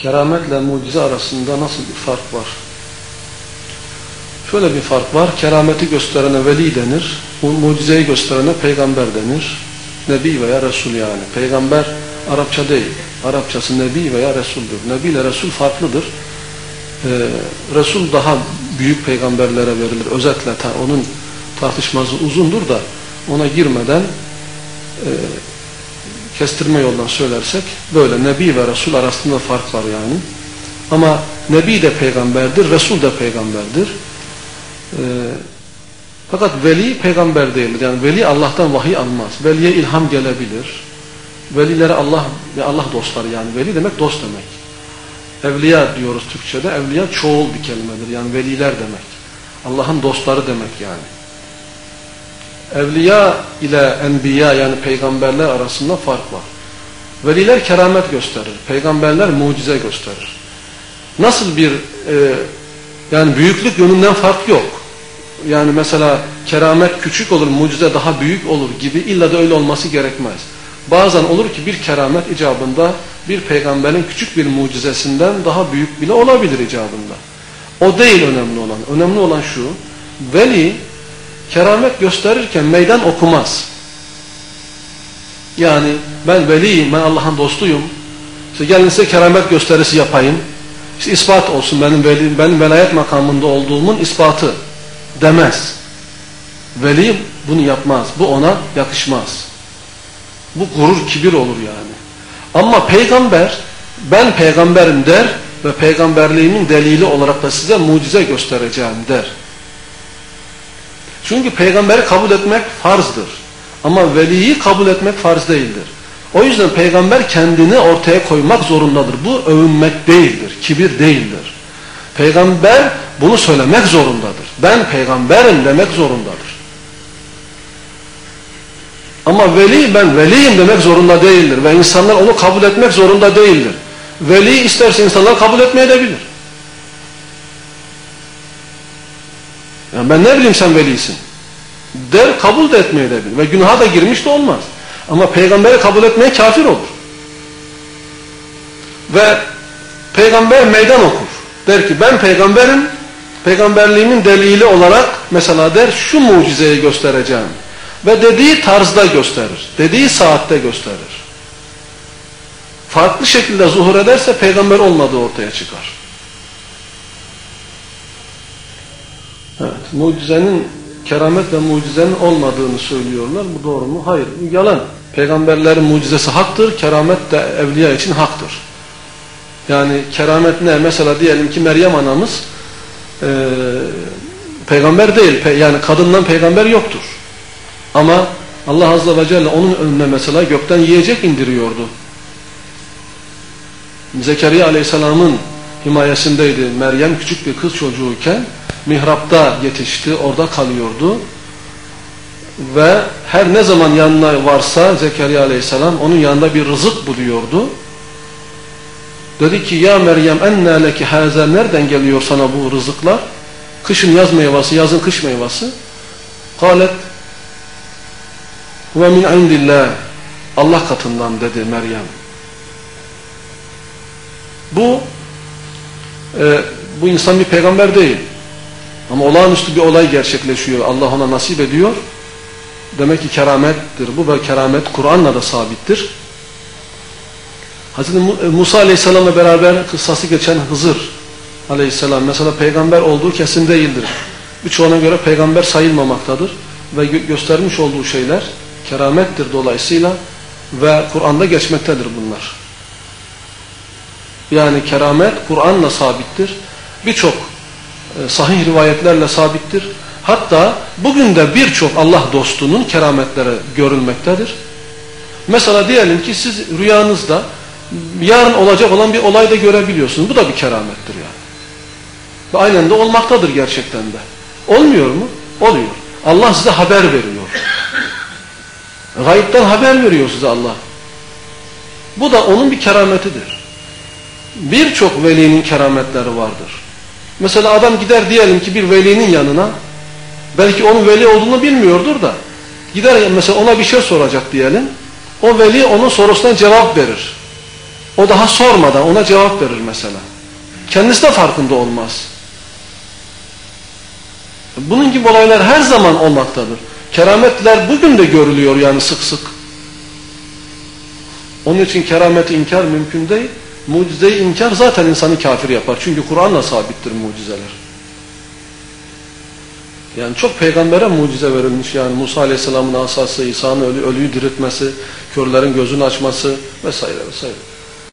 Kerametle mucize arasında nasıl bir fark var? Şöyle bir fark var. Kerameti gösterene veli denir. Mucizeyi gösterene peygamber denir. Nebi veya Resul yani. Peygamber Arapça değil. Arapçası Nebi veya Resul'dür. Nebi ile Resul farklıdır. Resul daha büyük peygamberlere verilir. Özetle onun tartışması uzundur da ona girmeden kestirme yoldan söylersek böyle Nebi ve Resul arasında fark var yani. Ama Nebi de peygamberdir, Resul de peygamberdir. Fakat veli peygamber değildir. Yani veli Allah'tan vahiy almaz. Veliye ilham gelebilir. Velilere Allah ve Allah dostları yani. Veli demek dost demek. Evliya diyoruz Türkçe'de. Evliya çoğul bir kelimedir. Yani veliler demek. Allah'ın dostları demek yani. Evliya ile enbiya yani peygamberler arasında fark var. Veliler keramet gösterir. Peygamberler mucize gösterir. Nasıl bir yani büyüklük yönünden fark yok. Yani mesela keramet küçük olur, mucize daha büyük olur gibi illa da öyle olması gerekmez. Bazen olur ki bir keramet icabında bir peygamberin küçük bir mucizesinden daha büyük bile olabilir icabında. O değil önemli olan. Önemli olan şu, veli keramet gösterirken meydan okumaz. Yani ben veliyim, ben Allah'ın dostuyum. İşte gelin size keramet gösterisi yapayım. İşte ispat olsun benim velayet makamında olduğumun ispatı demez. Veli bunu yapmaz. Bu ona yakışmaz. Bu gurur, kibir olur yani. Ama peygamber ben peygamberim der ve peygamberliğimin delili olarak da size mucize göstereceğim der. Çünkü peygamberi kabul etmek farzdır. Ama veliyi kabul etmek farz değildir. O yüzden peygamber kendini ortaya koymak zorundadır. Bu övünmek değildir, kibir değildir. Peygamber bunu söylemek zorundadır. Ben peygamberim demek zorundadır. Ama veli ben veliyim demek zorunda değildir. Ve insanlar onu kabul etmek zorunda değildir. Veli isterse insanlar kabul etmeyebilir. Yani ben ne bileyim sen velisin der, kabul de etmeyebilir. Ve günaha da girmiş de olmaz. Ama peygamberi kabul etmeye kafir olur. Ve peygamber meydan okur. Der ki ben peygamberim, peygamberliğimin delili olarak mesela der şu mucizeyi göstereceğim. Ve dediği tarzda gösterir. Dediği saatte gösterir. Farklı şekilde zuhur ederse peygamber olmadığı ortaya çıkar. Evet, mucizenin, keramet ve mucizenin olmadığını söylüyorlar. Bu doğru mu? Hayır, bu yalan. Peygamberlerin mucizesi haktır, keramet de evliya için haktır. Yani keramet ne? Mesela diyelim ki Meryem anamız peygamber değil, yani kadından peygamber yoktur. Ama Allah Azze ve Celle onun önüne mesela gökten yiyecek indiriyordu. Zekeriya Aleyhisselam'ın himayesindeydi. Meryem küçük bir kız çocuğuyken mihrapta yetişti, orada kalıyordu. Ve her ne zaman yanına varsa Zekeriya Aleyhisselam onun yanında bir rızık buluyordu. Dedi ki ya Meryem ennâ leki hâzâ, nereden geliyor sana bu rızıklar? Kışın yaz meyvesi, yazın kış meyvesi. Kâlet ve min indillah, Allah katından dedi Meryem. Bu insan bir peygamber değil. Ama olağanüstü bir olay gerçekleşiyor. Allah ona nasip ediyor. Demek ki keramettir. Bu ve keramet Kur'an'la da sabittir. Hazreti Musa Aleyhisselam'la beraber kıssası geçen Hızır Aleyhisselam mesela peygamber olduğu kesin değildir. Birçoğuna göre peygamber sayılmamaktadır. Ve göstermiş olduğu şeyler keramettir dolayısıyla ve Kur'an'da geçmektedir bunlar. Yani keramet Kur'an'la sabittir. Birçok sahih rivayetlerle sabittir. Hatta bugün de birçok Allah dostunun kerametleri görülmektedir. Mesela diyelim ki siz rüyanızda yarın olacak olan bir olay da görebiliyorsunuz. Bu da bir keramettir yani. Ve aynen de olmaktadır gerçekten de. Olmuyor mu? Oluyor. Allah size haber veriyor. Gayipten haber veriyor size Allah. Bu da onun bir kerametidir. Birçok velinin kerametleri vardır. Mesela adam gider diyelim ki bir velinin yanına, belki onun veli olduğunu bilmiyordur da, gider mesela ona bir şey soracak diyelim, o veli onun sorusuna cevap verir. O daha sormadan ona cevap verir mesela. Kendisi de farkında olmaz. Bunun gibi olaylar her zaman olmaktadır. Kerametler bugün de görülüyor yani sık sık. Onun için kerameti inkar mümkün değil. Mucizeyi inkar zaten insanı kafir yapar. Çünkü Kur'an'la sabittir mucizeler. Yani çok peygambere mucize verilmiş. Yani Musa Aleyhisselam'ın asası, İsa'nın ölüyü diriltmesi, körlerin gözünü açması vesaire vesaire.